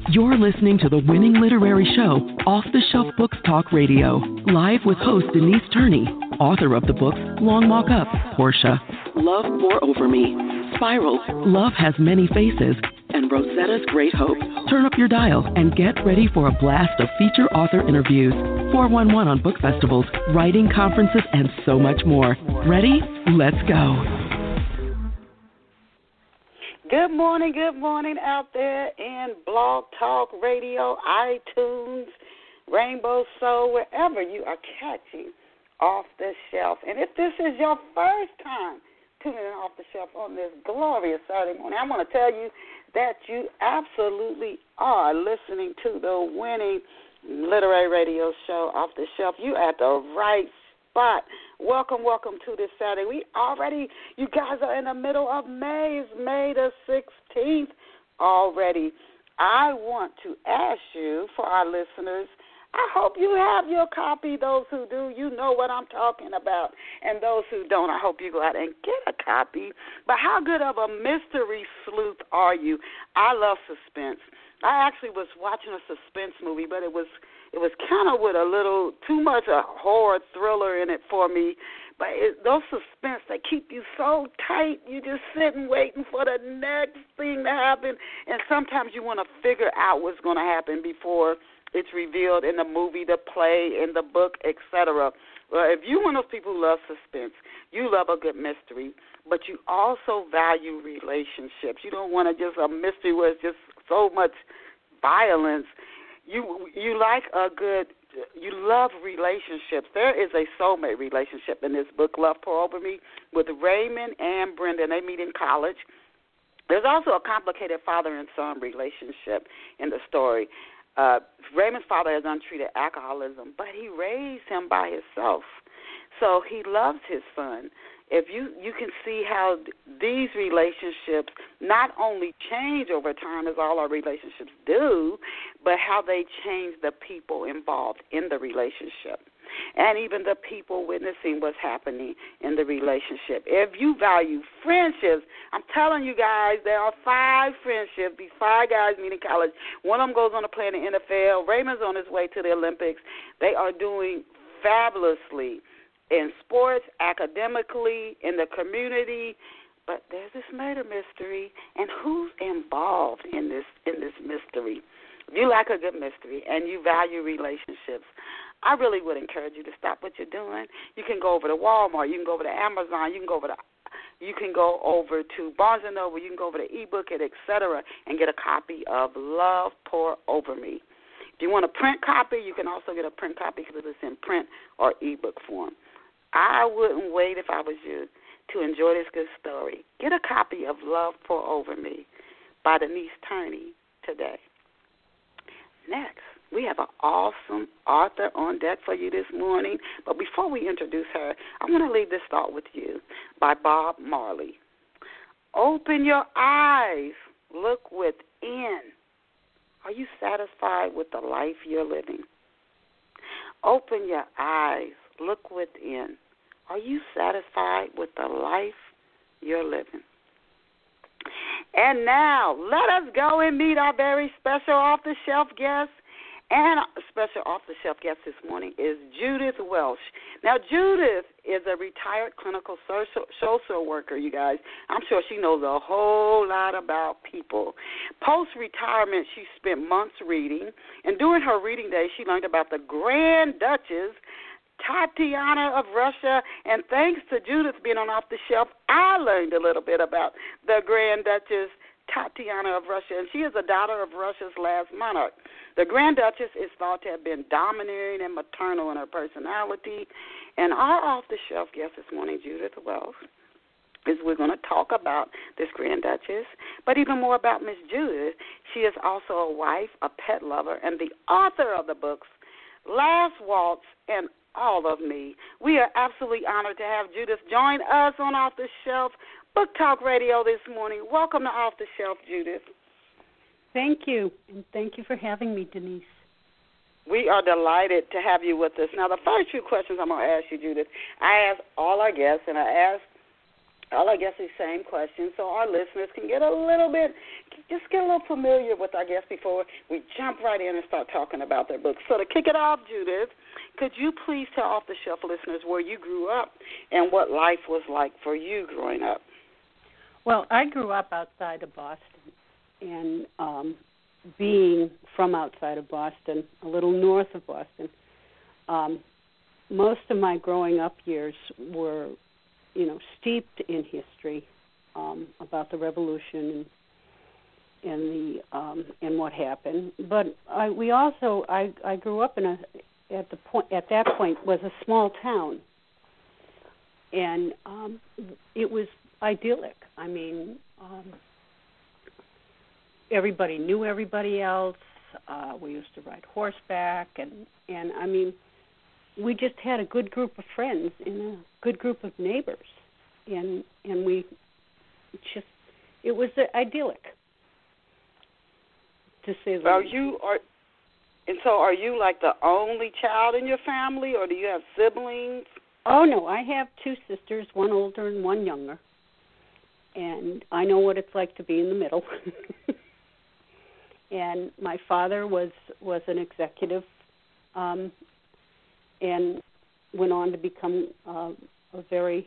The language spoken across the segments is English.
You're listening to the winning literary show, Off the Shelf Books Talk Radio, live with host Denise Turney, author of the books Long Walk Up, Portia, Love Pour Over Me, Spiral, Love Has Many Faces, and Rosetta's Great Hope. Turn up your dial and get ready for a blast of feature author interviews, 411 on book festivals, writing conferences, and so much more. Ready? Let's go. Good morning out there in Blog Talk Radio, iTunes, Rainbow Soul, wherever you are catching Off the Shelf. And if this is your first time tuning in Off the Shelf on this glorious Saturday morning, I want to tell you that you absolutely are listening to the winning literary radio show, Off the Shelf. You at the right spot. Welcome to this Saturday. You guys are in the middle of May. It's May the 16th already. I want to ask you, for our listeners, I hope you have your copy. Those who do, you know what I'm talking about. And those who don't, I hope you go out and get a copy. But how good of a mystery sleuth are you? I love suspense. I actually was watching a suspense movie, but it was kind of with a little too much a horror thriller in it for me. But those suspense, they keep you so tight. You just sitting waiting for the next thing to happen. And sometimes you want to figure out what's going to happen before it's revealed in the movie, the play, in the book, etc. Well, if you're one of those people who love suspense, you love a good mystery, but you also value relationships. You don't want to just a mystery where it's just so much violence. You love relationships. There is a soulmate relationship in this book, Love Pour Over Me, with Raymond and Brenda. They meet in college. There's also a complicated father and son relationship in the story. Raymond's father has untreated alcoholism, but he raised him by himself. So he loves his son. If you can see how these relationships not only change over time, as all our relationships do, but how they change the people involved in the relationship and even the people witnessing what's happening in the relationship. If you value friendships, I'm telling you guys, there are 5 friendships. These 5 guys meet in college. One of them goes on to play in the NFL. Raymond's on his way to the Olympics. They are doing fabulously in sports, academically, in the community, but there's this murder mystery, and who's involved in this mystery? If you like a good mystery and you value relationships, I really would encourage you to stop what you're doing. You can go over to Walmart, you can go over to Amazon, you can go over to Barnes & Noble, you can go over to eBook It, etc., and get a copy of Love Pour Over Me. If you want a print copy, you can also get a print copy because it's in print or ebook form. I wouldn't wait if I was you to enjoy this good story. Get a copy of Love Pour Over Me by Denise Turney today. Next, we have an awesome author on deck for you this morning. But before we introduce her, I want to leave this thought with you by Bob Marley. Open your eyes. Look within. Are you satisfied with the life you're living? Open your eyes. Look within. Are you satisfied with the life you're living? And now, let us go and meet our very special off-the-shelf guest. And a special off-the-shelf guest this morning is Judith Welch. Now, Judith is a retired clinical social worker, you guys. I'm sure she knows a whole lot about people. Post-retirement, she spent months reading. And during her reading days, she learned about the Grand Duchess Tatiana of Russia, and thanks to Judith being on Off the Shelf, I learned a little bit about the Grand Duchess Tatiana of Russia, and she is a daughter of Russia's last monarch. The Grand Duchess is thought to have been domineering and maternal in her personality, and our Off the Shelf guest this morning, Judith Welch, is we're going to talk about this Grand Duchess, but even more about Miss Judith. She is also a wife, a pet lover, and the author of the books Last Waltz and All of Me. We are absolutely honored to have Judith join us on Off the Shelf Book Talk Radio this morning. Welcome to Off the Shelf, Judith. Thank you, and thank you for having me, Denise. We are delighted to have you with us. Now, the first few questions I'm going to ask you, Judith, I ask all our guests, and I ask I guess the same question, so our listeners can get a little familiar with our guests before we jump right in and start talking about their books. So to kick it off, Judith, could you please tell Off the Shelf listeners where you grew up and what life was like for you growing up? Well, I grew up outside of Boston, and being from outside of Boston, a little north of Boston, most of my growing up years were, steeped in history about the Revolution and what happened. But I grew up at that point was a small town, and it was idyllic. I mean, everybody knew everybody else. We used to ride horseback, and I mean, we just had a good group of friends and a good group of neighbors, and it was idyllic, to say the least. Are you like the only child in your family, or do you have siblings? Oh no, I have two sisters, one older and one younger, and I know what it's like to be in the middle. And my father was an executive, and went on to become a very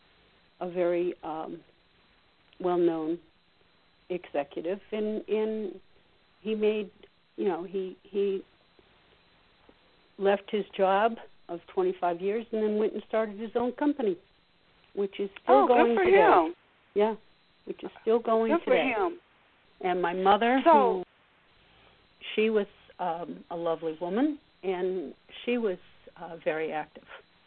well-known executive, and he made, he left his job of 25 years and then went and started his own company, which is still going good for today. Him. Yeah, which is still going good today. For him. And my mother, she was a lovely woman, and she was very active.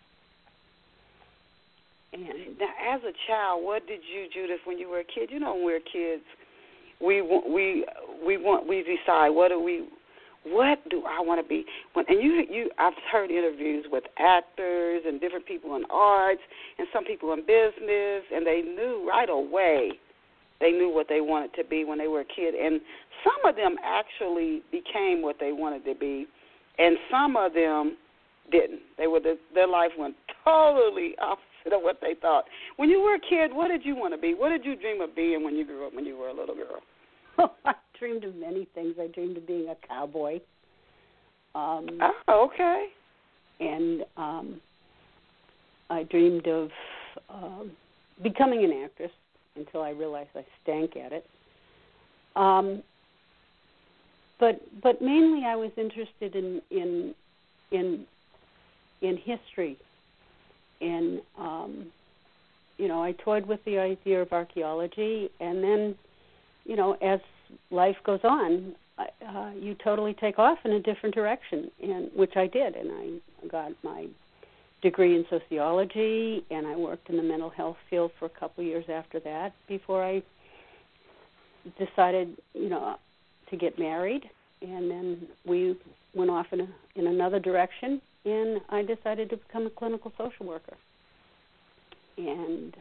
And now, as a child, what did you, Judith, when you were a kid? When we were kids, we decide what do I want to be? I've heard interviews with actors and different people in arts and some people in business, and they knew right away. They knew what they wanted to be when they were a kid, and some of them actually became what they wanted to be, and some of them didn't. Their life went totally opposite of what they thought. When you were a kid, what did you want to be? What did you dream of being when you grew up, when you were a little girl? Oh, I dreamed of many things. I dreamed of being a cowboy. Okay. And I dreamed of becoming an actress until I realized I stank at it. But mainly I was interested in history, and I toyed with the idea of archaeology, and then as life goes on, you totally take off in a different direction, and which I did, and I got my degree in sociology, and I worked in the mental health field for a couple of years after that before I decided, to get married, and then we went off in another direction, and I decided to become a clinical social worker. And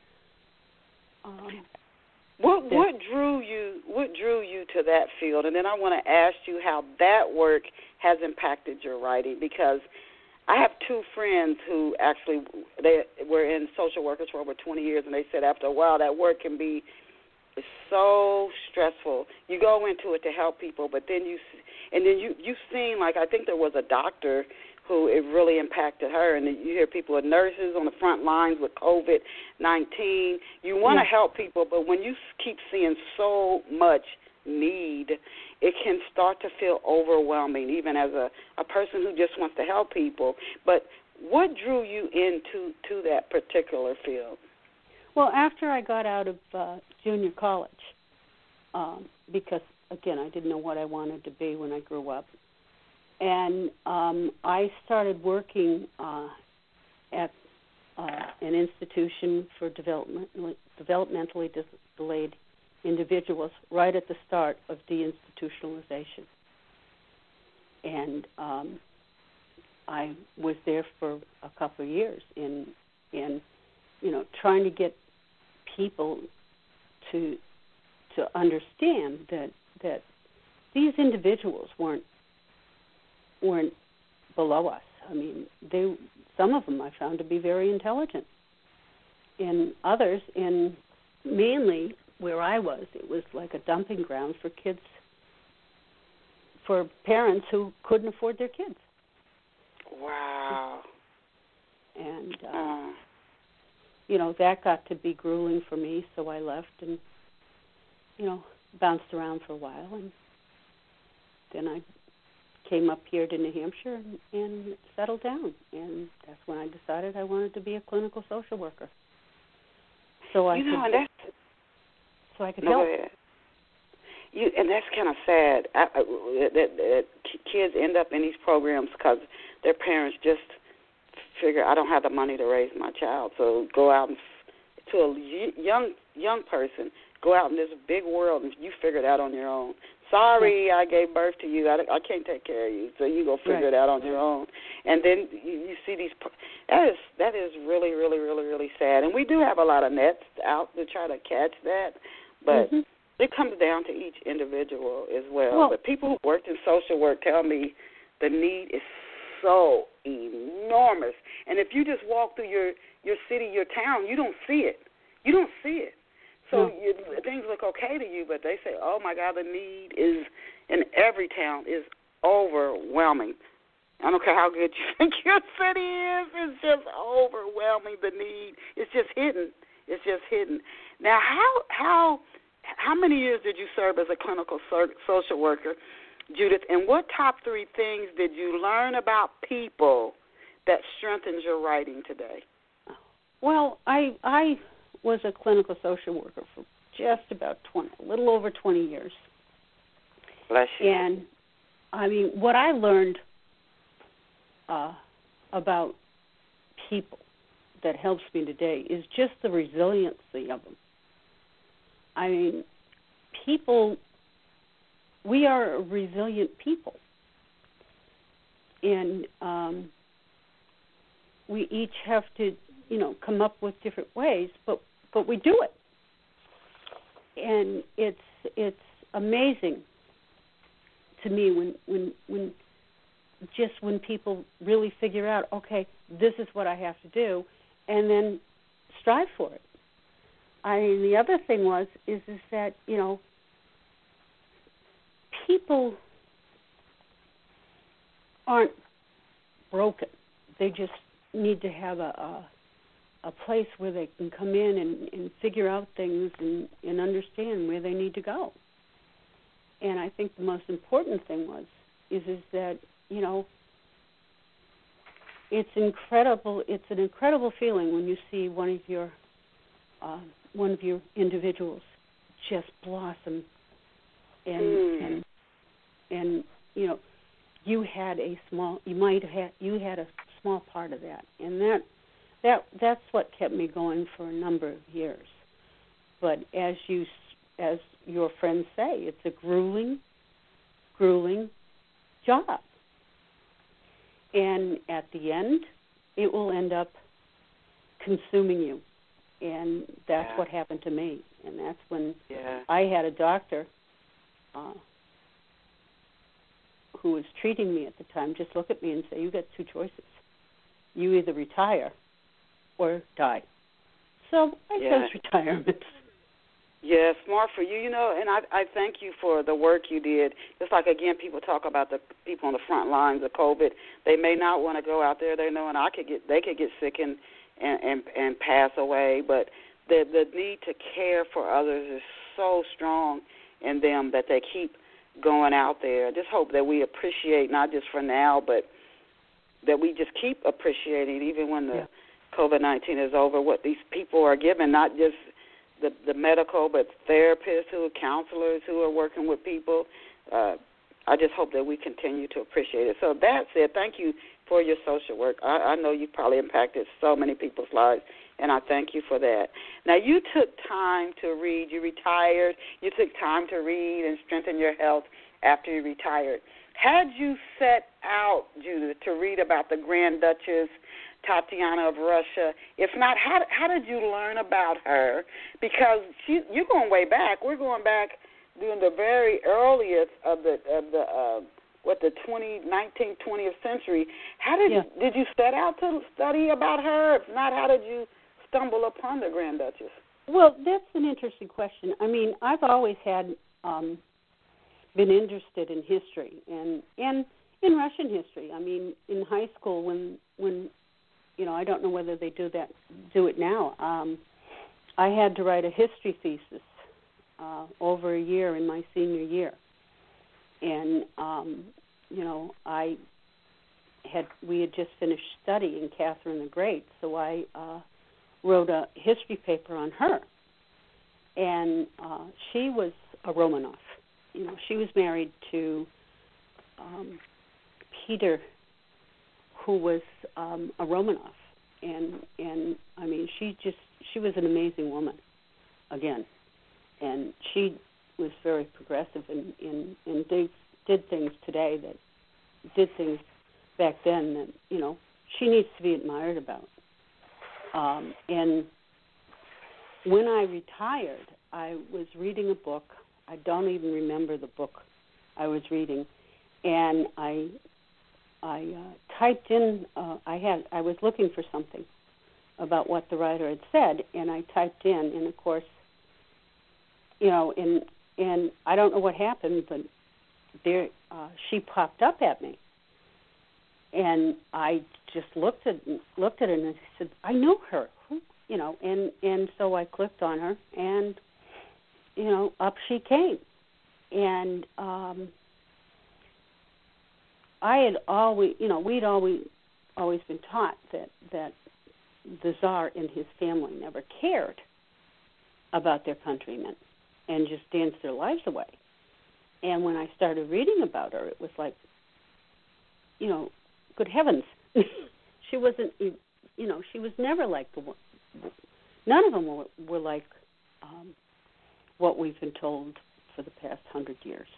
what drew you to that field? And then I want to ask you how that work has impacted your writing, because I have two friends who actually they were in social workers for over 20 years, and they said after a while that work can be so stressful. You go into it to help people, but then you've seen, like, I think there was a doctor who it really impacted her, and you hear people, nurses on the front lines with COVID-19. You want to help people, but when you keep seeing so much need, it can start to feel overwhelming, even as a person who just wants to help people. But what drew you into that particular field? Well, after I got out of junior college, because, again, I didn't know what I wanted to be when I grew up, and I started working at an institution for developmentally delayed individuals right at the start of deinstitutionalization. And I was there for a couple of years in trying to get people to understand that these individuals weren't below us. I mean, some of them I found to be very intelligent, in others, in mainly where I was, it was like a dumping ground for kids, for parents who couldn't afford their kids. Wow. And, you know, that got to be grueling for me, so I left and, you know, bounced around for a while. And then I came up here to New Hampshire and settled down. And that's when I decided I wanted to be a clinical social worker. So I could help. And that's kind of sad that kids end up in these programs because their parents just figure, I don't have the money to raise my child, so go out and to a young person, go out in this big world and you figure it out on your own. Sorry, I gave birth to you. I can't take care of you, so you go figure it out on your own. And then you see these. That is really, really, really, really sad. And we do have a lot of nets out to try to catch that, but it comes down to each individual as well. But people who worked in social work tell me the need is so enormous. And if you just walk through your city, your town, you don't see it. You don't see it. So things look okay to you, but they say, oh, my God, the need is in every town is overwhelming. I don't care how good you think your city is. It's just overwhelming, the need. It's just hidden. It's just hidden. Now, how many years did you serve as a clinical social worker, Judith, and what top 3 things did you learn about people that strengthens your writing today? Well, I was a clinical social worker for just about a little over 20 years. Bless you. And, I mean, what I learned about people that helps me today is just the resiliency of them. I mean, people, we are a resilient people. And we each have to, you know, come up with different ways, but we do it. And it's amazing to me when people really figure out, okay, this is what I have to do, and then strive for it. I mean, the other thing is that, you know, people aren't broken. They just need to have a place where they can come in and figure out things and understand where they need to go. And I think the most important thing is that, you know, it's incredible. It's an incredible feeling when you see one of your individuals just blossom, and you know, you had a small part of that, and that's what kept me going for a number of years. But as your friends say, it's a grueling job. And at the end, it will end up consuming you. And that's what happened to me. And that's when I had a doctor who was treating me at the time just look at me and say, you got 2 choices. You either retire or die. So I chose retirement. Yeah, smart for you, you know, and I thank you for the work you did. Just like, again, people talk about the people on the front lines of COVID. They may not want to go out there. They know, and they could get sick and pass away. But the need to care for others is so strong in them that they keep going out there. I just hope that we appreciate, not just for now, but that we just keep appreciating, even when the COVID-19 is over, what these people are given, not just the medical, but therapists, counselors who are working with people. I just hope that we continue to appreciate it. So that's it. Thank you for your social work. I know you probably impacted so many people's lives, and I thank you for that. Now, you took time to read. You retired. You took time to read and strengthen your health after you retired. Had you set out, Judith, to read about the Grand Duchess Tatiana of Russia? If not, how did you learn about her? Because you're going way back. We're going back during the very earliest of the 19th, 20th century. How did you set out to study about her? If not, how did you stumble upon the Grand Duchess? Well, that's an interesting question. I mean, I've always had been interested in history and in Russian history. I mean, in high school when I don't know whether they do it now. I had to write a history thesis over a year in my senior year, and we had just finished studying Catherine the Great, so I wrote a history paper on her, and she was a Romanov. She was married to Peter, who was a Romanov, and I mean, she was an amazing woman, again, and she was very progressive and did things today that did things back then that she needs to be admired about. And when I retired, I was reading a book. I don't even remember the book I was reading, and I typed in. I was looking for something about what the writer had said, and I typed in, and of course, and I don't know what happened, but there she popped up at me, and I just looked at her and I said, I know her, and so I clicked on her, and up she came, and I had always, we'd always been taught that the Tsar and his family never cared about their countrymen and just danced their lives away. And when I started reading about her, it was like, good heavens, she wasn't, she was never like none of them were like what we've been told for the past 100 years.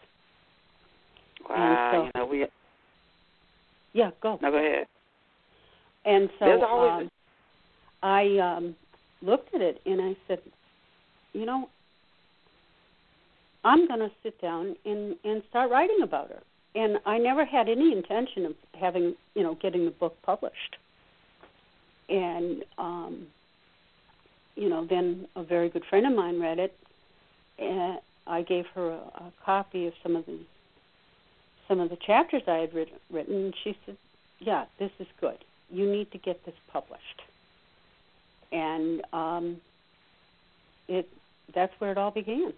Wow, and so, yeah, go. No, go ahead. And so There's always I looked at it and I said, I'm going to sit down and start writing about her. And I never had any intention of having, getting the book published. And, then a very good friend of mine read it, and I gave her a copy of some of the chapters I had written, and she said, yeah, this is good. You need to get this published. And that's where it all began.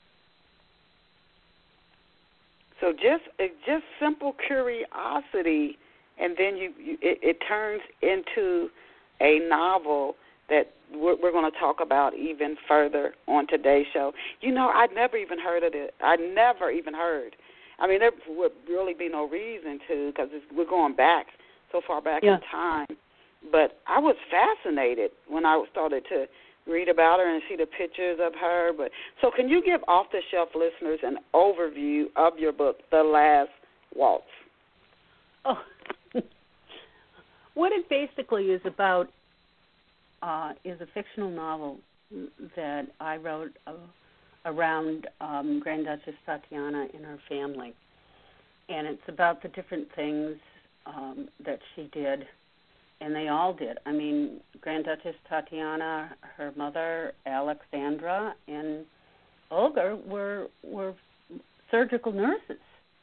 So just simple curiosity, and then it turns into a novel that we're going to talk about even further on today's show. I'd never even heard of it. I never even heard. I mean, there would really be no reason to, because we're going back so far back in time. But I was fascinated when I started to read about her and see the pictures of her. But so can you give off-the-shelf listeners an overview of your book, The Last Waltz? Oh, what it basically is about is a fictional novel that I wrote around Grand Duchess Tatiana and her family. And it's about the different things that she did, and they all did. I mean, Grand Duchess Tatiana, her mother, Alexandra, and Olga were surgical nurses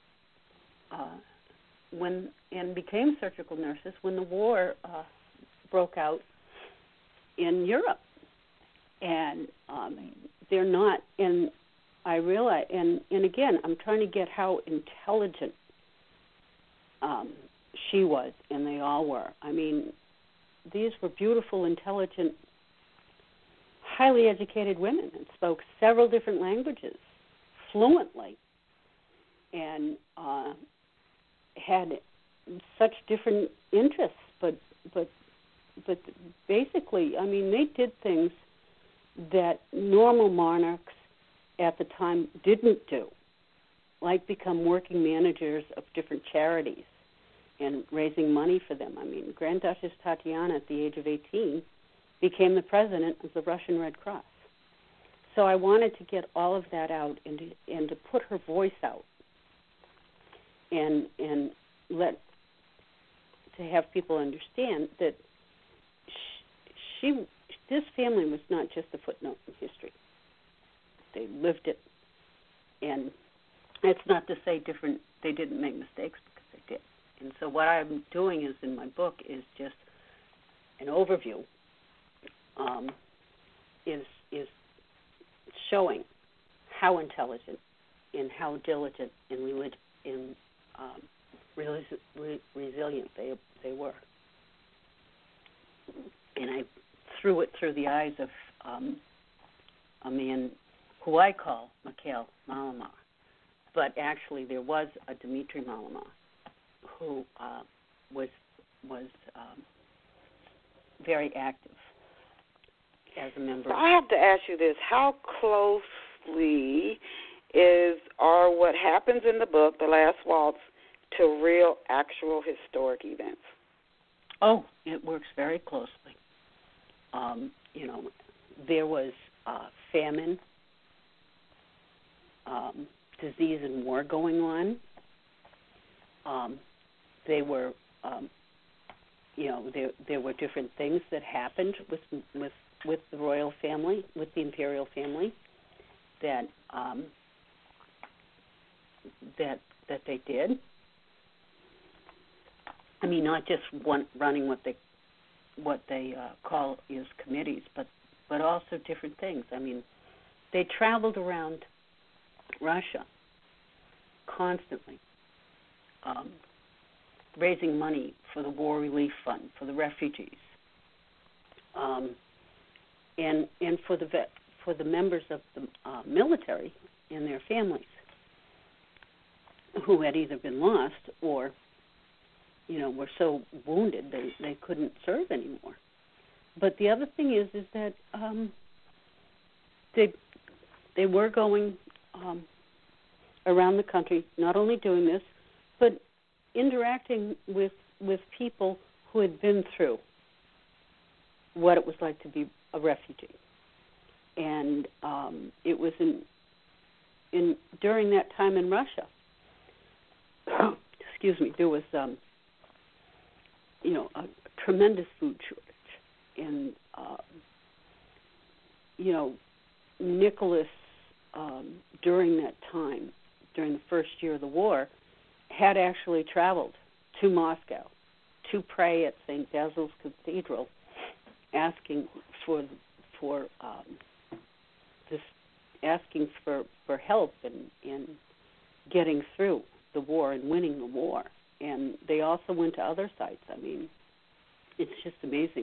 and became surgical nurses when the war broke out in Europe. And they're not, and I realize, and again, I'm trying to get how intelligent she was, and they all were. I mean, these were beautiful, intelligent, highly educated women and spoke several different languages fluently, and had such different interests, but basically, I mean, they did things that normal monarchs at the time didn't do, like become working managers of different charities and raising money for them. I mean, Grand Duchess Tatiana, at the age of 18, became the president of the Russian Red Cross. So I wanted to get all of that out and to put her voice out and to have people understand that this family was not just a footnote in history. They lived it, and it's not to say they didn't make mistakes, because they did. And so what I'm doing is, in my book, is just an overview, is showing how intelligent and how diligent and resilient they were. And I threw it through the eyes of a man who I call Mikhail Malamar. But actually there was a Dmitry Malamar who was very active as a member. So I have to ask you this. How closely are what happens in the book, The Last Waltz, to real, actual historic events? Oh, it works very closely. There was famine, disease and war going on. There were different things that happened with the royal family, with the imperial family, that they did. I mean, not just running what they call is committees, but also different things. I mean, they traveled around Russia constantly, raising money for the War Relief Fund, for the refugees, and for the members of the military and their families who had either been lost or were so wounded they couldn't serve anymore. But the other thing is that they were going around the country, not only doing this, but interacting with people who had been through what it was like to be a refugee. And it was during that time in Russia. Excuse me. There was a tremendous food shortage, and Nicholas, during that time, during the first year of the war, had actually traveled to Moscow to pray at St. Basil's Cathedral, asking for help in getting through the war and winning the war. And they also went to other sites. I mean, it's just amazing,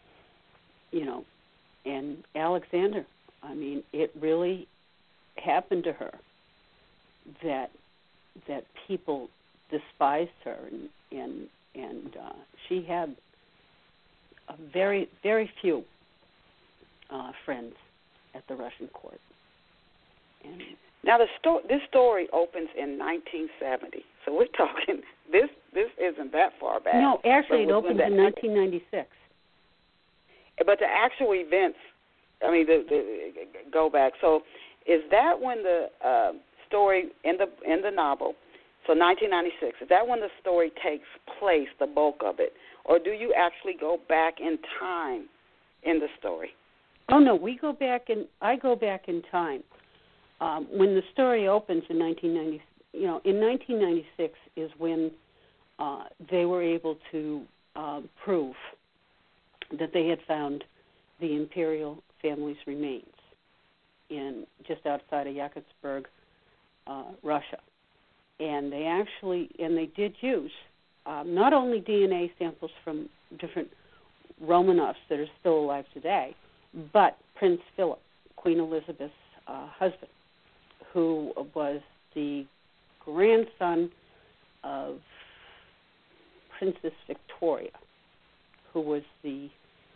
And Alexander, I mean, it really happened to her that people despised her, and she had a very, very few friends at the Russian court. And now, this story opens in 1970, so we're talking. This isn't that far back. No, actually, it opens in 1996. But the actual events, I mean, go back. So, is that when the story in the novel? So, 1996. Is that when the story takes place, the bulk of it, or do you actually go back in time in the story? Oh no, I go back in time. When the story opens in 1990, in 1996 is when they were able to prove that they had found the imperial family's remains just outside of Yekaterinburg, Russia, and they did use not only DNA samples from different Romanovs that are still alive today, but Prince Philip, Queen Elizabeth's husband, who was the grandson of Princess Victoria, who was the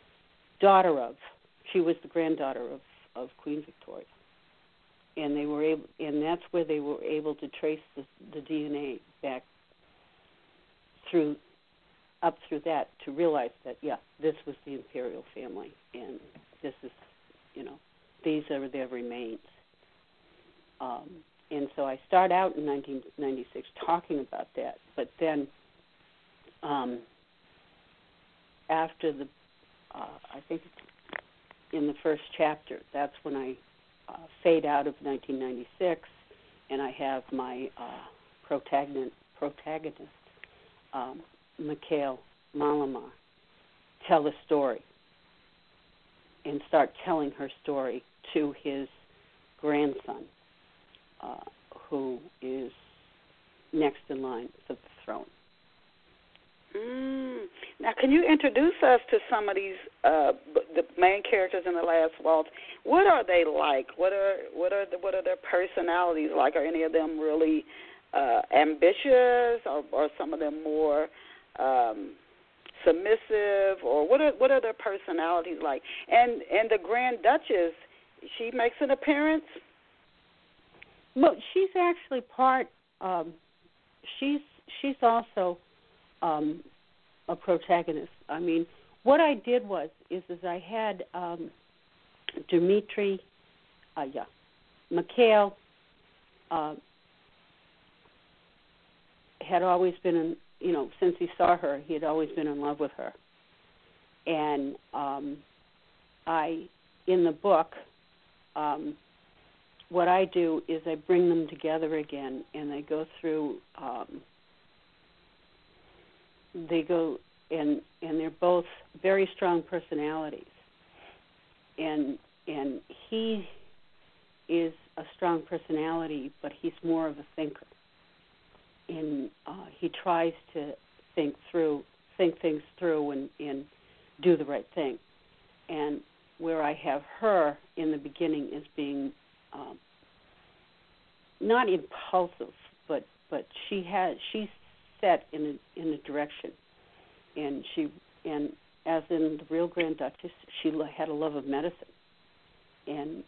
granddaughter of Queen Victoria. And that's where they were able to trace the DNA back up through that to realize that, this was the imperial family, and this is, these are their remains. And so I start out in 1996 talking about that, but then after I think in the first chapter. That's when I fade out of 1996, and I have my protagonist Mikhail Malamar, tell the story and start telling her story to his grandson, who is next in line for the throne. Now, can you introduce us to some of these the main characters in The Last Waltz? What are they like? What are their personalities like? Are any of them really ambitious, or some of them more submissive, or what are their personalities like? And the Grand Duchess, she makes an appearance? Well, she's actually part. She's also a protagonist. I mean, what I did is I had Dmitri, Mikhail had always been since he saw her, he had always been in love with her. And in the book, what I do is I bring them together again, and they go through. And they're both very strong personalities. And he is a strong personality, but he's more of a thinker. And he tries to think things through and do the right thing. And where I have her in the beginning as being not impulsive, but she's set in a direction, and as in the real Grand Duchess, she had a love of medicine, and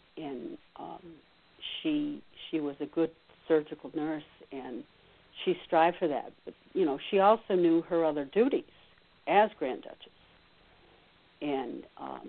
she was a good surgical nurse, and she strived for that. But she also knew her other duties as Grand Duchess, and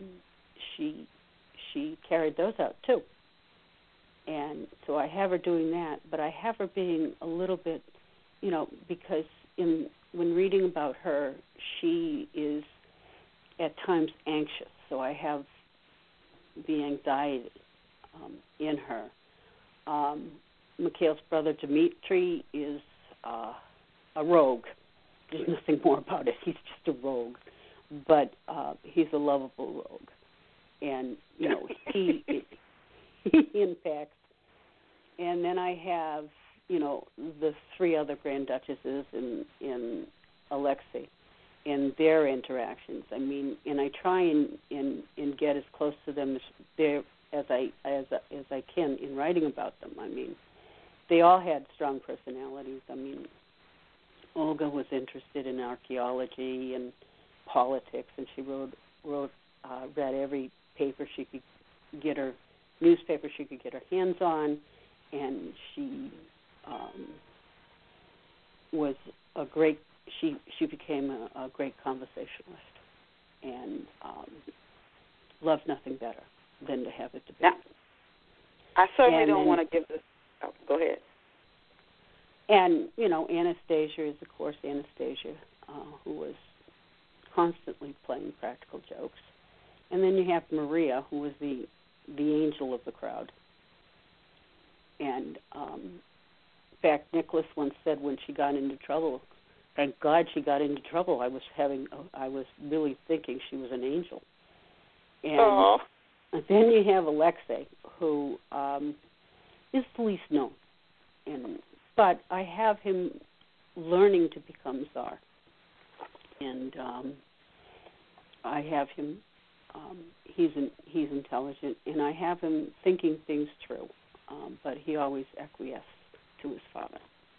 she carried those out too. And so I have her doing that, but I have her being a little bit, because when reading about her, she is at times anxious. So I have the anxiety in her. Mikhail's brother Dmitri is a rogue. There's nothing more about it. He's just a rogue, but he's a lovable rogue, and he impacts. And then I have the three other Grand Duchesses in Alexei and their interactions. I mean, and I try and get as close to them as I can in writing about them. I mean, they all had strong personalities. I mean, Olga was interested in archaeology and politics, and she read every paper she could get her newspaper she could get her hands on, and she was a great. She became a great conversationalist, and loved nothing better than to have a debate. Now, I certainly don't want to give this. Oh, go ahead. And Anastasia is, of course, Anastasia, who was constantly playing practical jokes. And then you have Maria, who was the angel of the crowd. And in fact, Nicholas once said when she got into trouble, thank God she got into trouble. I was really thinking she was an angel. And then you have Alexei, who is the least known, but I have him learning to become Tsar, and I have him. He's intelligent, and I have him thinking things through, but he always acquiesced to his father.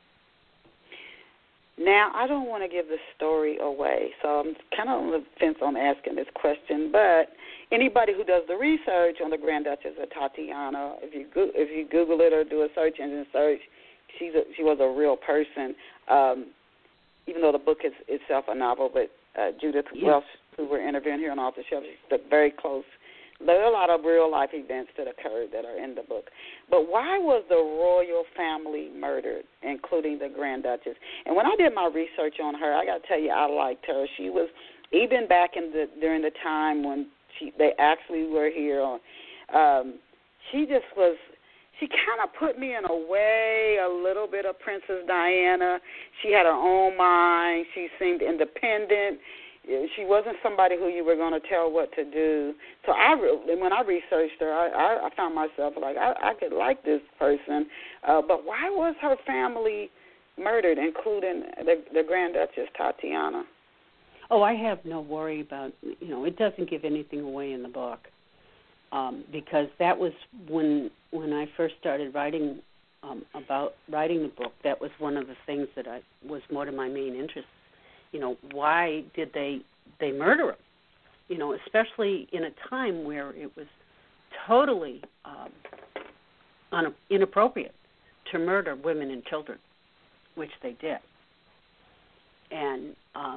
Now, I don't want to give the story away, so I'm kind of on the fence on asking this question, but anybody who does the research on the Grand Duchess of Tatiana, if you Google it or do a search engine search, she was a real person, even though the book is itself a novel, but Judith Welsh, who we're interviewing here on Off the Shelf, she's very close. There are a lot of real-life events that occurred that are in the book. But why was the royal family murdered, including the Grand Duchess? And when I did my research on her, I got to tell you, I liked her. She was, even back during the time when They actually were here on. She just was. She kind of put me in a way, a little bit of Princess Diana. She had her own mind. She seemed independent. She wasn't somebody who you were going to tell what to do. So when I researched her, I found myself like, I could like this person. But why was her family murdered, including the Grand Duchess Tatiana? Oh, I have no worry about, it doesn't give anything away in the book. Because that was when I first started writing about writing the book. That was one of the things that was more to my main interest. Why did they murder him? Especially in a time where it was totally inappropriate to murder women and children, which they did. And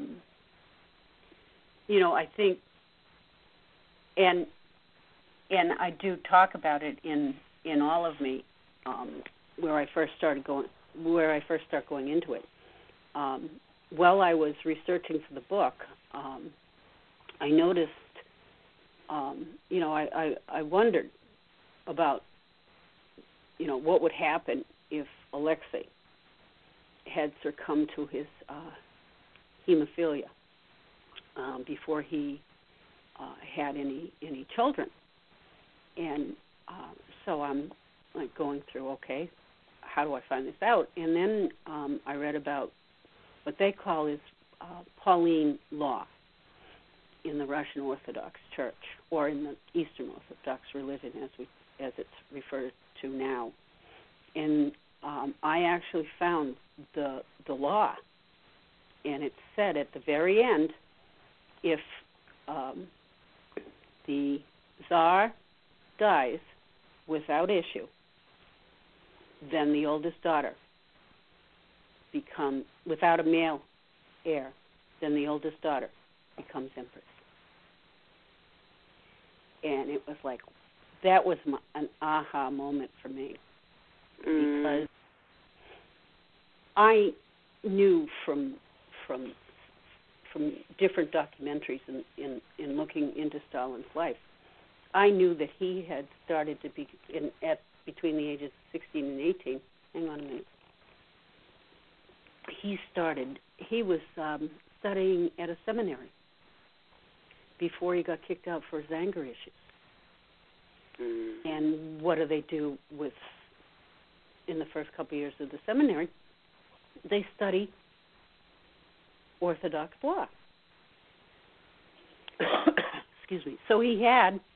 I think and I do talk about it in all of me where I first start going into it. While I was researching for the book, I noticed, I wondered about, what would happen if Alexei had succumbed to his hemophilia before he had any children. And so I'm like going through, okay, how do I find this out? And then I read about what they call is Pauline law in the Russian Orthodox Church, or in the Eastern Orthodox religion, as it's referred to now. And I actually found the law, and it said at the very end, if the Tsar dies without issue, then the oldest daughter without a male heir, then the oldest daughter becomes empress. And it was like, that was an aha moment for me, because I knew from different documentaries in looking into Stalin's life, I knew that he had started to be between the ages of 16 and 18. Hang on a minute. He was studying at a seminary before he got kicked out for his anger issues. And what do they do in the first couple of years of the seminary? They study Orthodox law. Excuse me. So he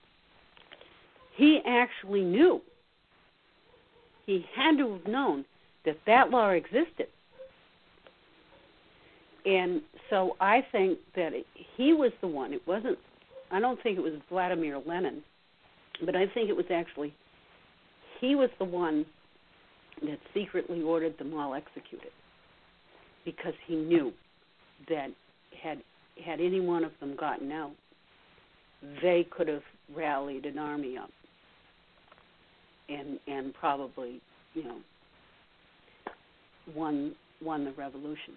actually knew. He had to have known that law existed. And so I think that he was the one. I don't think it was Vladimir Lenin, but I think it was actually, he was the one that secretly ordered them all executed, because he knew that had any one of them gotten out, they could have rallied an army up and probably, won the revolution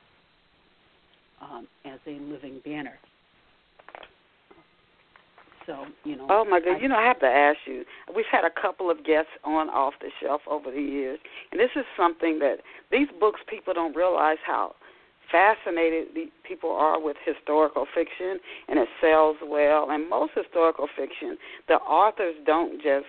as a living banner. So, Oh, my God. I have to ask you. We've had a couple of guests on Off the Shelf over the years, and this is something that these books, people don't realize how fascinated the people are with historical fiction, and it sells well. And most historical fiction, the authors don't just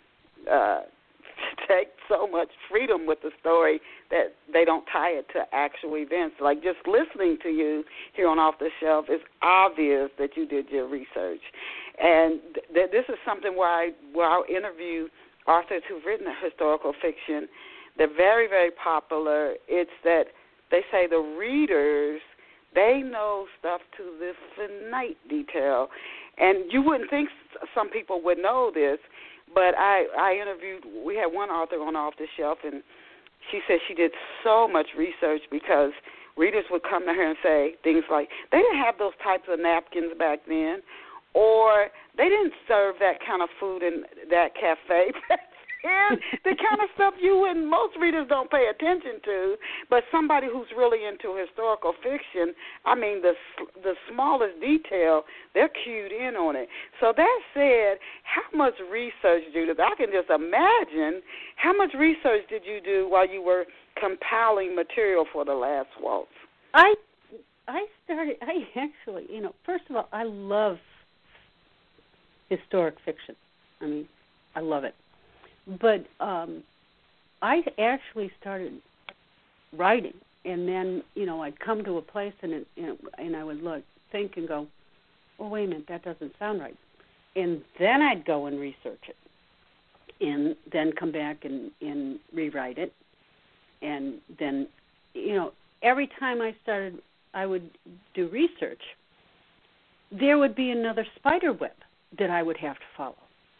take so much freedom with the story that they don't tie it to actual events. Like, just listening to you here on Off the Shelf, it's obvious that you did your research. And this is something where I'll interview authors who've written historical fiction. They're very, very popular. It's that they say the readers, they know stuff to the finite detail. And you wouldn't think some people would know this, but I interviewed, we had one author on Off the Shelf, and she said she did so much research because readers would come to her and say things like, they didn't have those types of napkins back then, or they didn't serve that kind of food in that cafe. And the kind of stuff most readers don't pay attention to, but somebody who's really into historical fiction, I mean, the smallest detail, they're cued in on it. So that said, how much research, Judith? I can just imagine, how much research did you do while you were compiling material for The Last Waltz? I actually, first of all, I love historic fiction. I mean, I love it. But I actually started writing, and then, I'd come to a place and I would think and go, well, wait a minute, that doesn't sound right. And then I'd go and research it, and then come back and rewrite it. And then, every time I would do research, there would be another spider web that I would have to follow.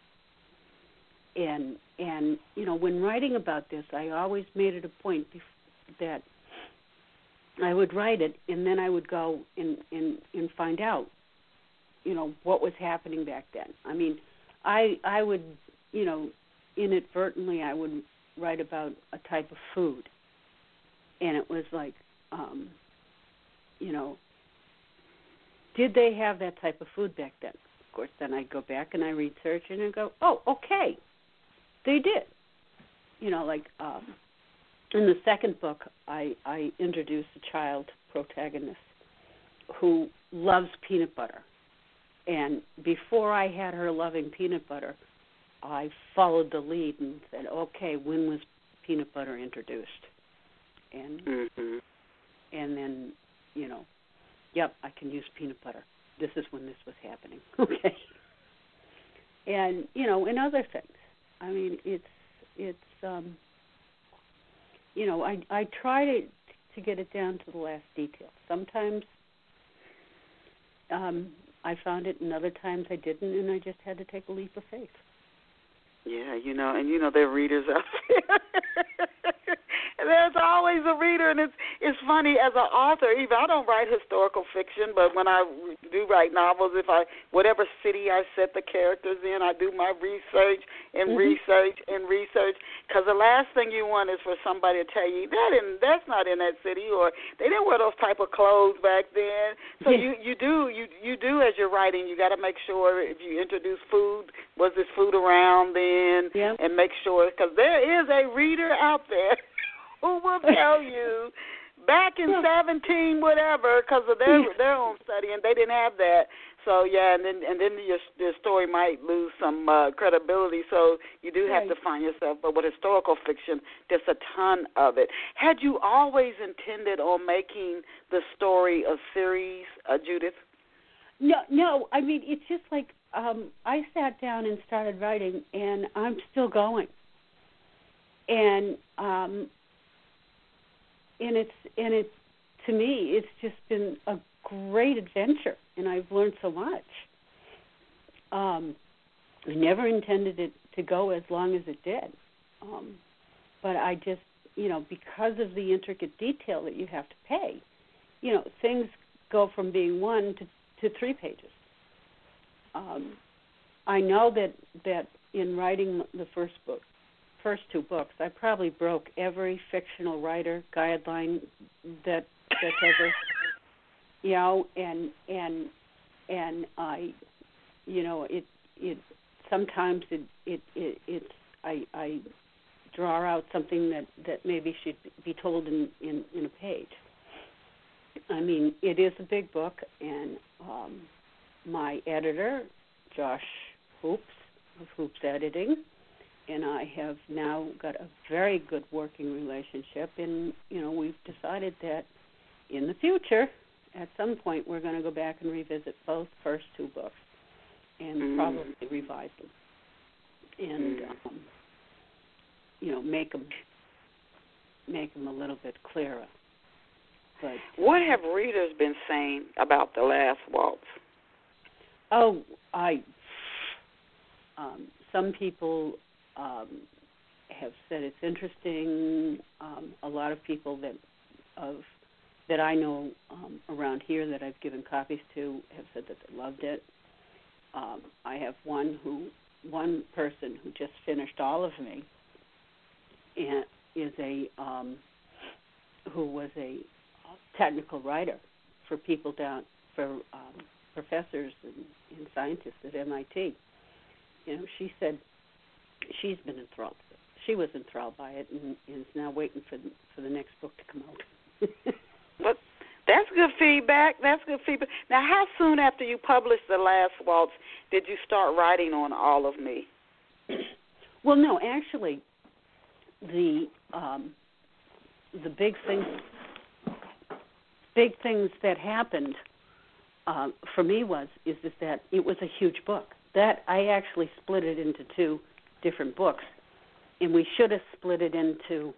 And when writing about this, I always made it a point that I would write it, and then I would go and find out, what was happening back then. I mean, I would, inadvertently I would write about a type of food, and it was like, did they have that type of food back then? Of course, then I'd go back and I research and I go, oh, okay, they did. In the second book, I introduced a child protagonist who loves peanut butter. And before I had her loving peanut butter, I followed the lead and said, okay, when was peanut butter introduced? And and then, yep, I can use peanut butter. This is when this was happening. Okay. And, and other things. I mean, I try to get it down to the last detail. Sometimes I found it, and other times I didn't, and I just had to take a leap of faith. Yeah, there are readers out there. There's always a reader, and it's funny, as an author, even I don't write historical fiction, but when I do write novels, whatever city I set the characters in, I do my research and research, because the last thing you want is for somebody to tell you, that's not in that city, or they didn't wear those type of clothes back then. So you do as you're writing, you got to make sure if you introduce food, was this food around then, and make sure, because there is a reader out there who will tell you back in 17 whatever, because of their own study, and they didn't have that. So and then your story might lose some credibility. So you do have to find yourself. But with historical fiction, there's a ton of it. Had you always intended on making the story a series, Judith? No. I mean, it's just like I sat down and started writing, and I'm still going. And it's to me, it's just been a great adventure, and I've learned so much. I never intended it to go as long as it did, but I just, because of the intricate detail that you have to pay, things go from being 1 to 3 pages. I know that in writing the first 2 books, I probably broke every fictional writer guideline that ever, and I, it sometimes I draw out something that maybe should be told in a page. I mean, it is a big book, and my editor, Josh Hoops of Hoops Editing, and I have now got a very good working relationship, and, we've decided that in the future, at some point, we're going to go back and revisit both first 2 books and probably revise them and, make them a little bit clearer. But what have readers been saying about The Last Waltz? Oh, some people have said it's interesting. A lot of people that I know around here that I've given copies to have said that they loved it. I have one who one person who just finished All of Me, and is who was a technical writer for people professors and scientists at MIT. She said she's been enthralled. She was enthralled by it and is now waiting for the next book to come out. But that's good feedback. Now, how soon after you published The Last Waltz did you start writing on All of Me? Well, no, actually, the big things that happened for me is that it was a huge book. That I actually split it into 2 different books, and we should have split it into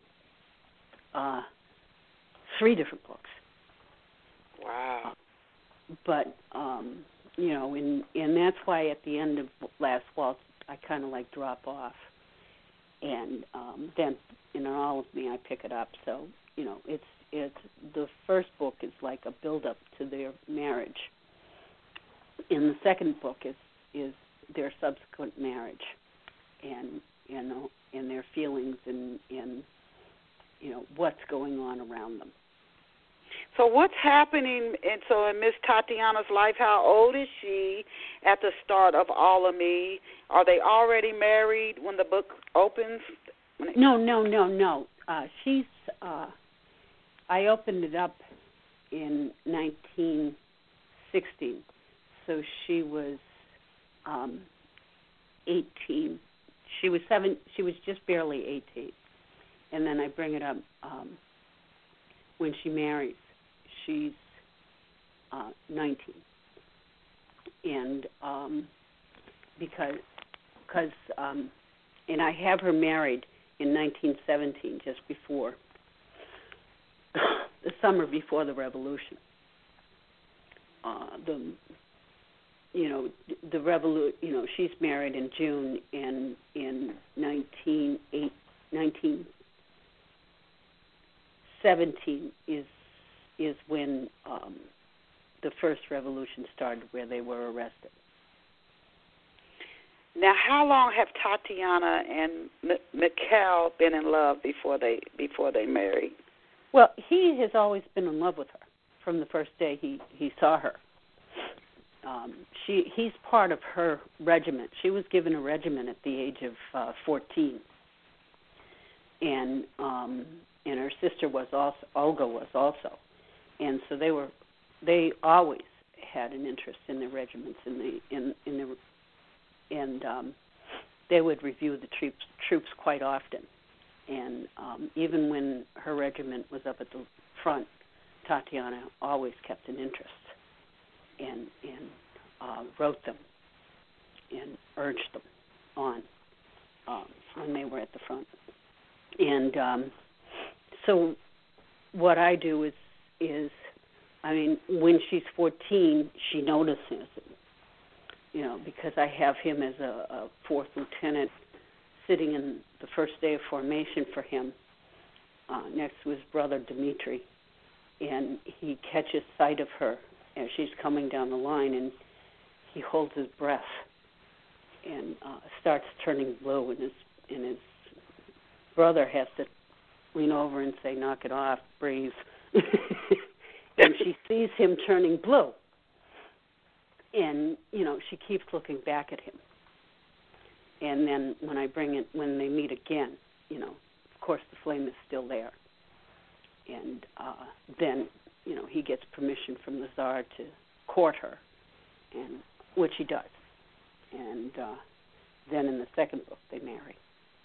3 different books. Wow. But and that's why at the end of Last Waltz I kind of drop off, and then in All of Me I pick it up. So it's the first book is like a build up to their marriage, and the second book is their subsequent marriage, and their feelings and what's going on around them. So what's happening in Miss Tatiana's life? How old is she at the start of All of Me? Are they already married when the book opens? No. She's. I opened it up in 1916, so she was 18. She was 7. She was just barely 18, and then I bring it up when she marries. She's 19, and because and I have her married in 1917, just before the summer before the Revolution. She's married in June in 1917 is when the first revolution started, where they were arrested. Now, how long have Tatiana and Mikhail been in love before they married? Well, he has always been in love with her from the first day he saw her. He's part of her regiment. She was given a regiment at the age of 14, and her sister was also, Olga was also. And so they always had an interest in the regiments, and they would review the troops quite often. And even when her regiment was up at the front, Tatiana always kept an interest and wrote them and urged them on when they were at the front. And so what I do is when she's 14, she notices it, because I have him as a 4th lieutenant sitting in the first day of formation for him next to his brother Dmitri, and he catches sight of her as she's coming down the line, and he holds his breath and starts turning blue, and his brother has to lean over and say, "Knock it off, breathe." And she sees him turning blue, and she keeps looking back at him. And then when they meet again, of course the flame is still there. And then he gets permission from the Tsar to court her, and which he does. And then in the second book they marry.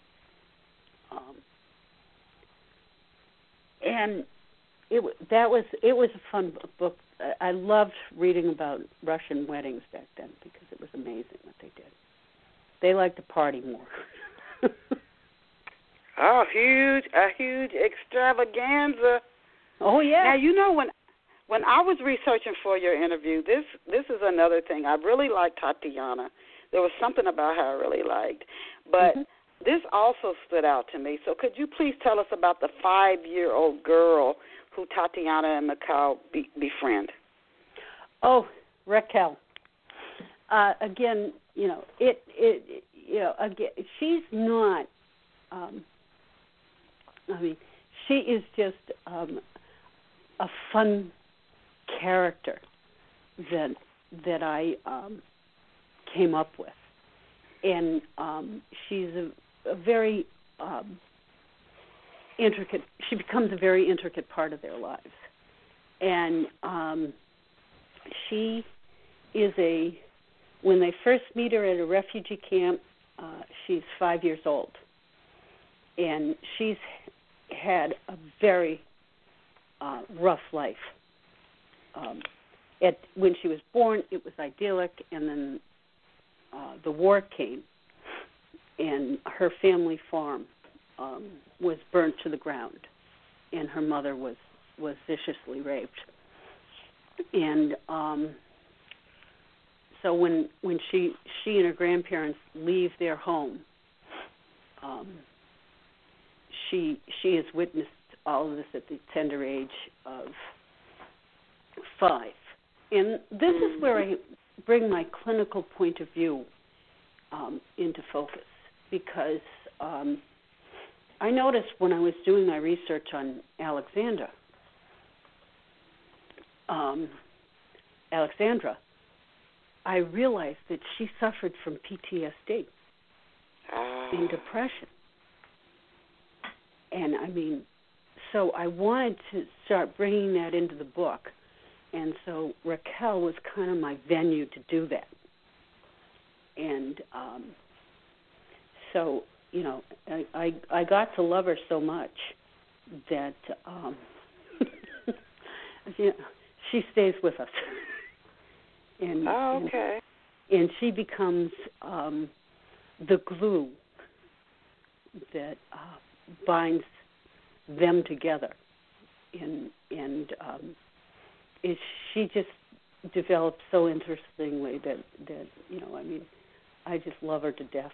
And it was a fun book. I loved reading about Russian weddings back then because it was amazing what they did. They like to party more. Oh, a huge extravaganza. Oh yeah. Now when I was researching for your interview, this is another thing. I really liked Tatiana. There was something about her I really liked, but this also stood out to me. So could you please tell us about the 5-year-old girl who Tatiana and Mikhail befriend? Oh, Raquel. Again, again, she's not. She is just a fun character that I came up with, and she's a very intricate. She becomes a very intricate part of their lives, and she is when they first meet her at a refugee camp, she's 5 years old, and she's had a very rough life. When she was born, it was idyllic, and then the war came, and her family farm was burnt to the ground, and her mother was viciously raped. And so when she and her grandparents leave their home, she has witnessed all of this at the tender age of 5. And this is where I bring my clinical point of view into focus, because I noticed when I was doing my research on Alexandra, I realized that she suffered from PTSD and depression. And so I wanted to start bringing that into the book. And so Raquel was kind of my venue to do that. And so, I got to love her so much that she stays with us. And, okay. And she becomes the glue that binds them together. And she just developed so interestingly that I just love her to death.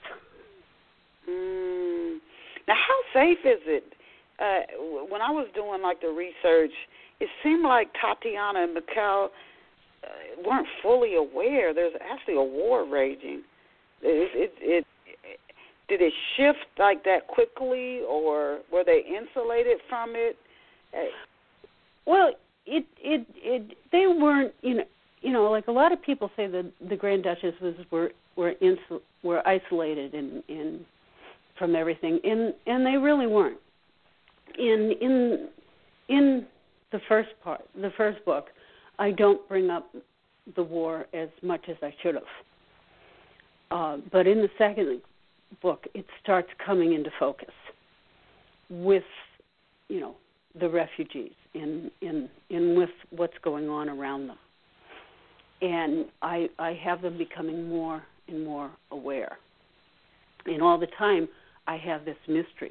Now, how safe is it? When I was doing the research, it seemed like Tatiana and Mikhail weren't fully aware there's actually a war raging. Did it shift like that quickly, or were they insulated from it? Well, they weren't. Like a lot of people say that the Grand Duchesses were isolated in from everything, and they really weren't. In the first book, I don't bring up the war as much as I should have. But in the second book, it starts coming into focus with, the refugees and with what's going on around them. And I have them becoming more and more aware. And all the time, I have this mystery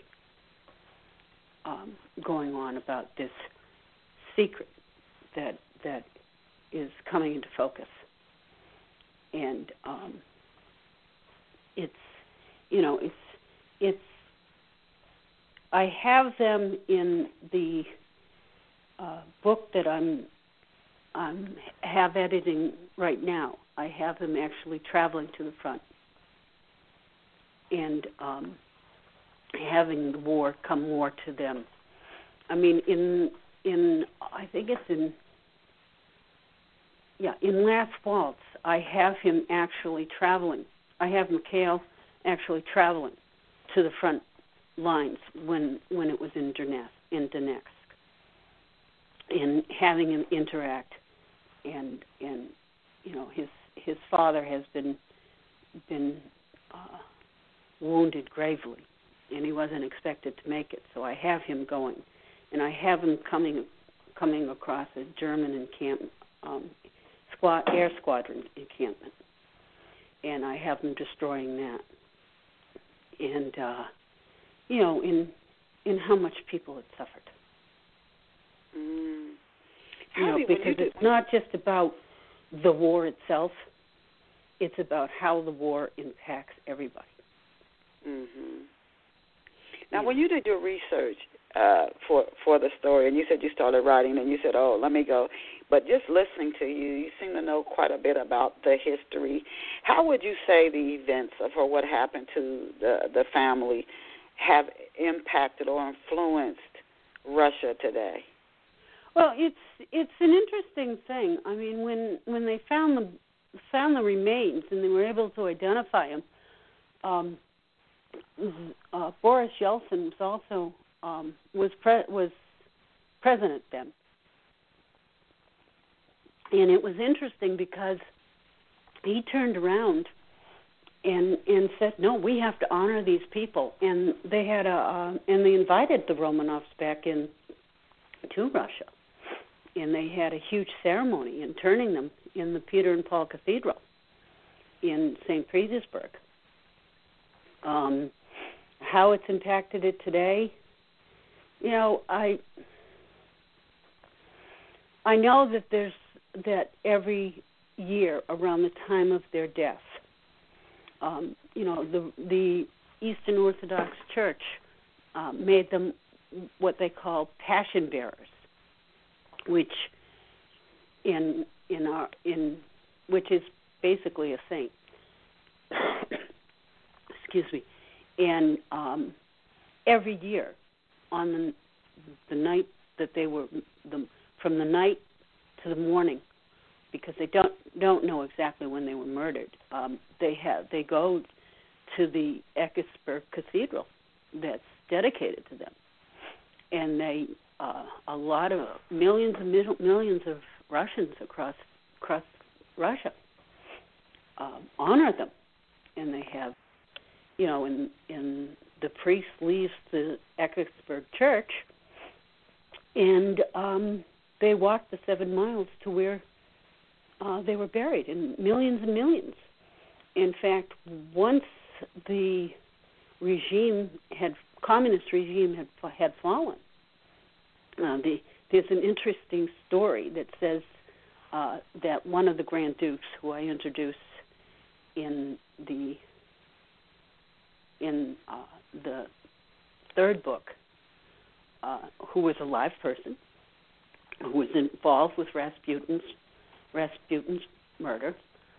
going on about this secret that is coming into focus. And it's I have them in the book that I'm have editing right now. I have them actually traveling to the front and having the war come more to them. I think it's in Last Waltz, I have him actually traveling. I have Mikhail actually traveling to the front lines when it was in Donetsk, and having him interact, and his father has been wounded gravely, and he wasn't expected to make it. So I have him going, and I have him coming across a German encampment, air squadron encampment, and I have him destroying that. And in how much people had suffered. Because it's not just about the war itself; it's about how the war impacts everybody. Mm-hmm. Now, when you did your research, for the story. And you said you started writing, and you said, "Oh, let me go." But just listening to you, you seem to know quite a bit about the history. How would you say the events of what happened to the family have impacted or influenced Russia today? Well, it's an interesting thing. I mean, when they found the remains and they were able to identify them, Boris Yeltsin was also was president then, and it was interesting because he turned around and said, "No, we have to honor these people," and they had and they invited the Romanovs back in to Russia. And they had a huge ceremony interring them in the Peter and Paul Cathedral in St. Petersburg. How it's impacted it today, you know, I know that every year around the time of their death, you know, the Eastern Orthodox Church made them what they call passion bearers, which which is basically a saint. Excuse me. And every year, on the night that they were from the night to the morning, because they don't know exactly when they were murdered, they go to the Ekaterinburg Cathedral that's dedicated to them, and they. A lot of millions of Russians across Russia honor them, and they have, you know, and the priest leaves the Ekaterinburg church, and they walk the 7 miles to where they were buried, and millions. In fact, once the communist regime had fallen. There's an interesting story that says that one of the Grand Dukes, who I introduce in the third book, who was a live person, who was involved with Rasputin's murder,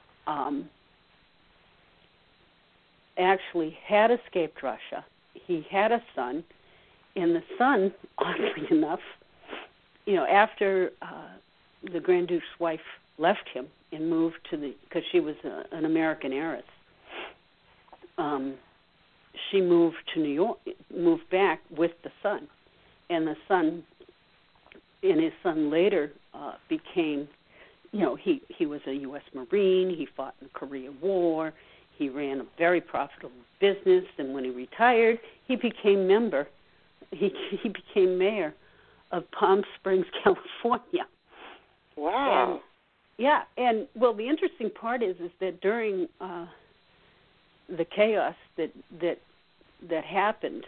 actually had escaped Russia. He had a son. And the son, oddly enough, you know, after the Grand Duke's wife left him and moved because she was an American heiress, she moved to New York, moved back with the son, and his son later became, you know, he was a U.S. Marine. He fought in the Korean War. He ran a very profitable business, and when he retired, he became He became mayor of Palm Springs, California. Wow. And well, the interesting part is that during the chaos that happened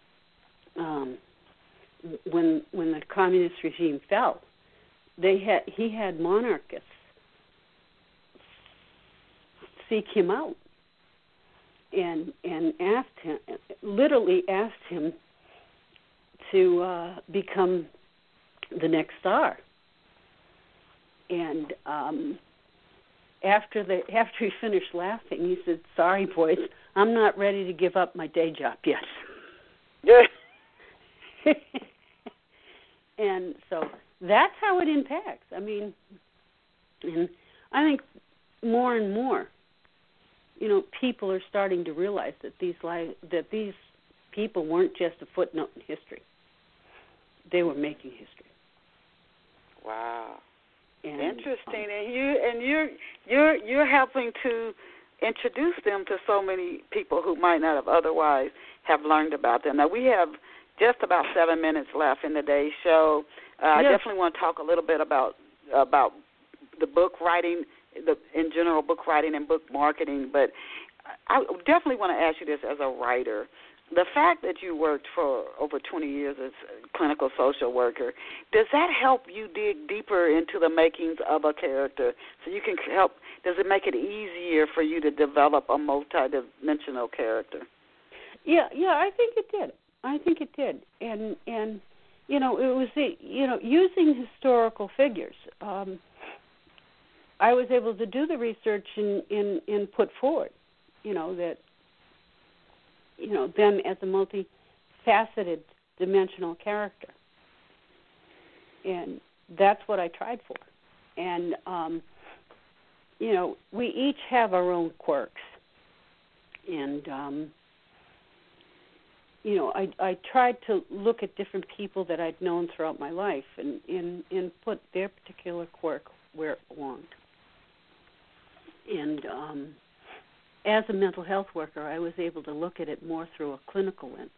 when the communist regime fell, he had monarchists seek him out and literally asked him to become the next tsar. And after he finished laughing, he said, "Sorry, boys, I'm not ready to give up my day job yet." Yeah. And so that's how it impacts. I mean, and I think more and more, you know, people are starting to realize that these people weren't just a footnote in history. They were making history. Wow. And, interesting. And you're helping to introduce them to so many people who might not have otherwise have learned about them. Now, we have just about 7 minutes left in today's show. I definitely want to talk a little bit about the book writing, in general, book writing and book marketing, but I definitely want to ask you this as a writer. The fact that you worked for over 20 years as a clinical social worker, does that help you dig deeper into the makings of a character so you can help? Does it make it easier for you to develop a multidimensional character? Yeah, I think it did. I think it did, and it was using historical figures. I was able to do the research and put forward, that them as a multifaceted, dimensional character, and that's what I tried for. And we each have our own quirks, and I tried to look at different people that I'd known throughout my life and put their particular quirk where it belonged. And as a mental health worker, I was able to look at it more through a clinical lens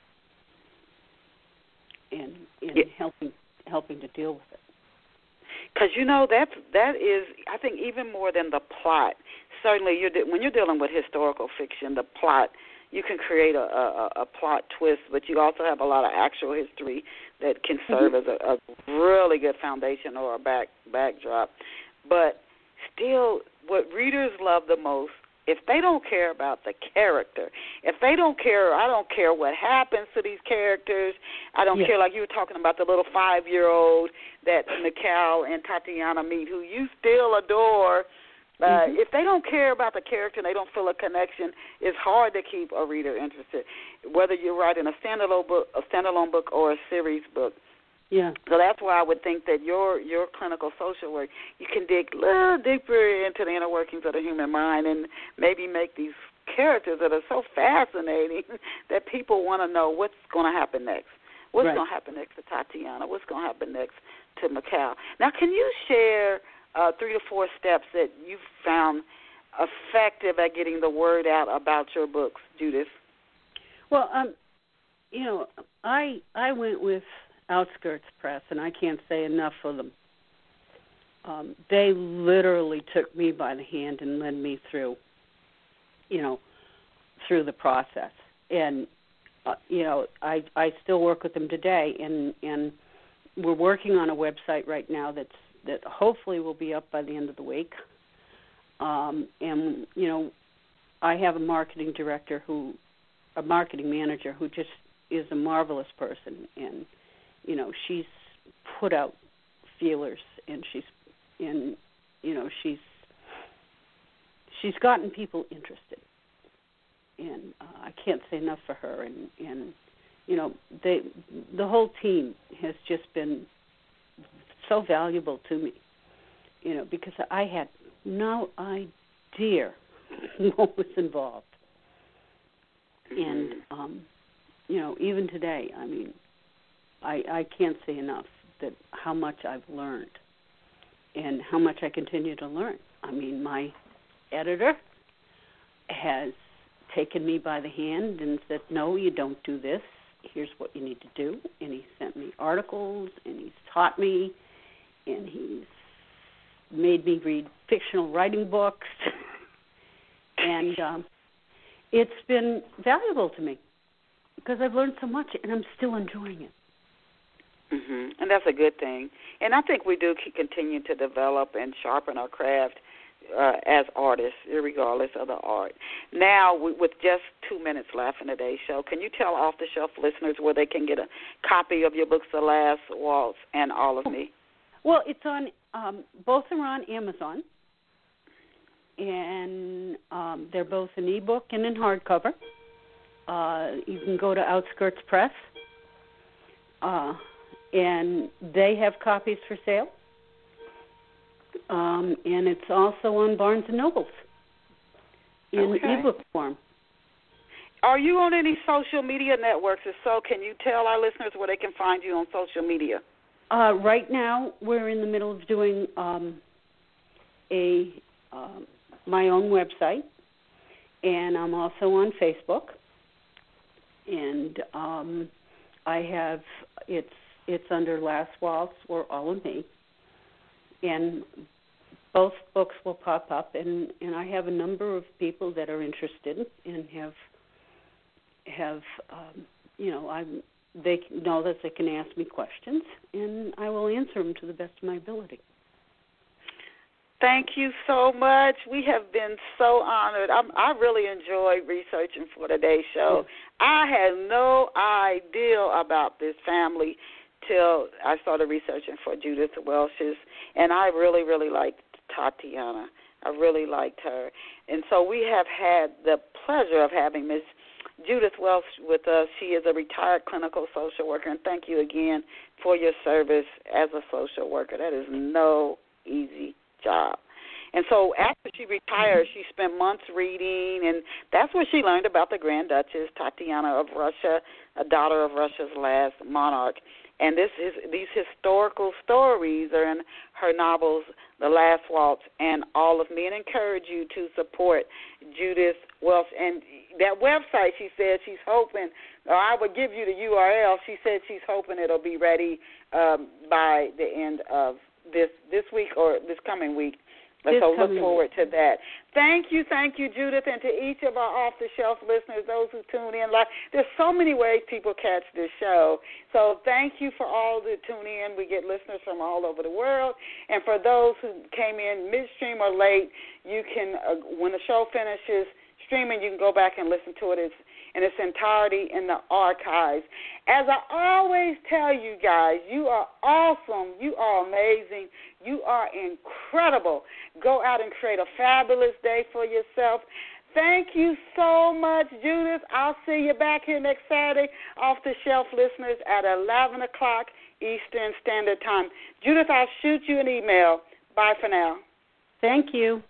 and helping to deal with it. Because that is, I think, even more than the plot. Certainly, when you're dealing with historical fiction, the plot, you can create a plot twist, but you also have a lot of actual history that can serve as a really good foundation or a backdrop. But still, what readers love the most, if they don't care about the character, if they don't care, I don't care what happens to these characters. I don't care, like you were talking about the little 5-year-old that Mikhail and Tatiana meet, who you still adore. If they don't care about the character and they don't feel a connection, it's hard to keep a reader interested, whether you're writing a standalone book or a series book. Yeah. So that's why I would think that your clinical social work, you can dig a little deeper into the inner workings of the human mind and maybe make these characters that are so fascinating that people want to know what's going to happen next. What's going to happen next to Tatiana? What's going to happen next to Mikhail? Now, can you share 3 to 4 steps that you've found effective at getting the word out about your books, Judith? Well, I went with Outskirts Press, and I can't say enough for them. They literally took me by the hand and led me through the process. And, I still work with them today, and we're working on a website right now that hopefully will be up by the end of the week. And, I have a marketing manager who just is a marvelous person, and she's put out feelers, and she's gotten people interested, and I can't say enough for her. And the whole team has just been so valuable to me, because I had no idea what was involved, and even today, I mean, I can't say enough that how much I've learned and how much I continue to learn. I mean, my editor has taken me by the hand and said, no, you don't do this. Here's what you need to do. And he sent me articles, and he's taught me, and he's made me read fictional writing books. And it's been valuable to me because I've learned so much, and I'm still enjoying it. And that's a good thing. And I think we do continue to develop and sharpen our craft as artists, regardless of the art. Now, with just 2 minutes left in today's show, can you tell Off the Shelf listeners where they can get a copy of your books, The Last Waltz and All of Me? Well, it's on, both are on Amazon, and they're both in ebook and in hardcover. You can go to Outskirts Press, and they have copies for sale. And it's also on Barnes & Nobles in ebook form. Are you on any social media networks? If so, can you tell our listeners where they can find you on social media? Right now, we're in the middle of doing my own website, and I'm also on Facebook. And I have it's under Last Waltz or All of Me, and both books will pop up. And I have a number of people that are interested and have they know that they can ask me questions, and I will answer them to the best of my ability. Thank you so much. We have been so honored. I really enjoyed researching for today's show. Yes. I had no idea about this family till I started researching for Judith Welch's, and I really, really liked Tatiana. I really liked her. And so we have had the pleasure of having Ms. Judith Welch with us. She is a retired clinical social worker, and thank you again for your service as a social worker. That is no easy job. And so after she retired, she spent months reading, and that's where she learned about the Grand Duchess, Tatiana of Russia, a daughter of Russia's last monarch. And these historical stories are in her novels, The Last Waltz and All of Me, and encourage you to support Judith Welch. And that website, she said she's hoping, or I would give you the URL, she said she's hoping it'll be ready by the end of this week or this coming week. So look forward to that. Thank you, Judith, and to each of our off-the-shelf listeners, those who tune in. There's so many ways people catch this show. So thank you for all that tune in. We get listeners from all over the world. And for those who came in midstream or late, you can, when the show finishes streaming, you can go back and listen to it in its entirety in the archives. As I always tell you guys, you are awesome. You are amazing. You are incredible. Go out and create a fabulous day for yourself. Thank you so much, Judith. I'll see you back here next Saturday, Off the Shelf listeners, at 11 o'clock Eastern Standard Time. Judith, I'll shoot you an email. Bye for now. Thank you.